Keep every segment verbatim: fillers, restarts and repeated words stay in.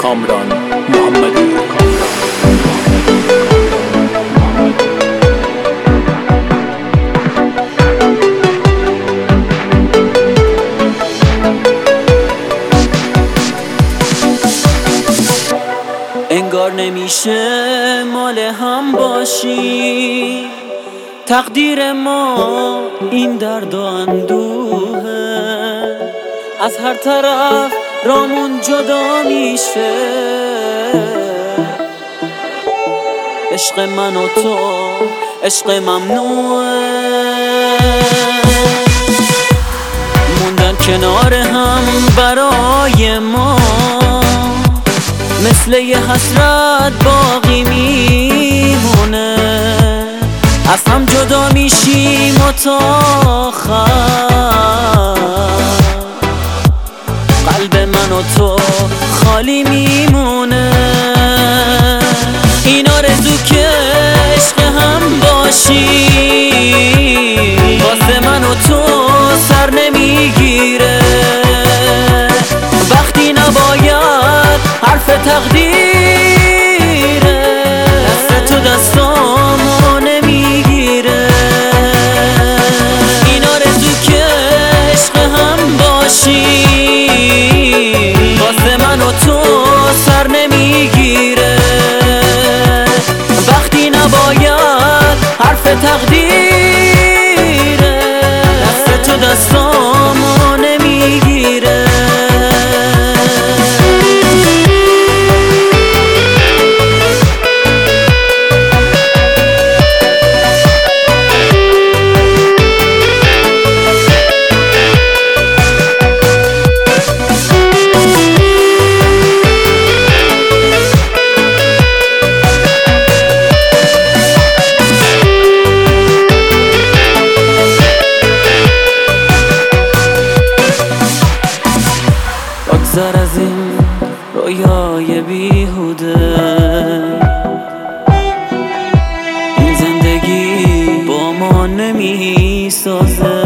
کامران محمدی. انگار نمیشه مال هم باشی، تقدیر ما این درد و اندوهه، از هر طرف رامون جدا میشه. عشق من و تو عشق ممنوعه، موندن کنار هم برای ما مثل یه حسرت باقی میمونه. از هم جدا میشیم و تا آخر قلب من و تو خالی میمونه. این آرزو که عشق هم باشی واسه من و تو سر نمیگیره، وقتی نباید حرف تقدیره، دست تو دستامو نمیگیره. این آرزو که عشق هم باشی واسه من و تو سر نمیگیره، وقتی نباید حرف تقدیره، دست تو دستامو نمیگیره. بگذر از این رویای بیهوده، این زندگی با ما نمی سازه.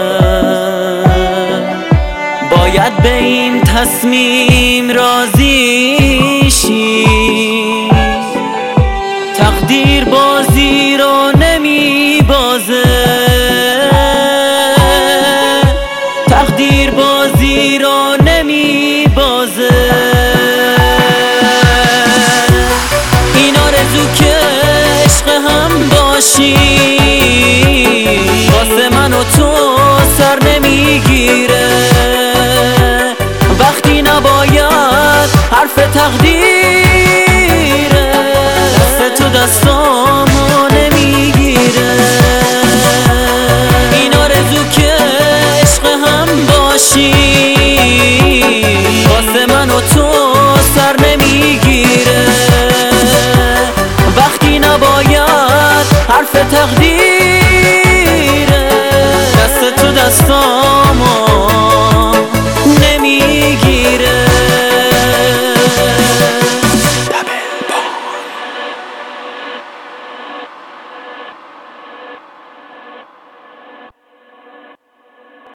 باید به این تصمیم راضی شی، تقدیر بازی رو نمی بازه، تقدیر بازی رو نمی بازه. این آرزو که عشق هم باشی واسه من و تو سر نمیگیره، وقتی نباید حرف تقدیره، دست تو دستامو نمیگیره. این آرزو که عشق هم باشی واسه من و تو سر نمیگیره، وقتی نباید حرف تقدیره، دست تو دستامو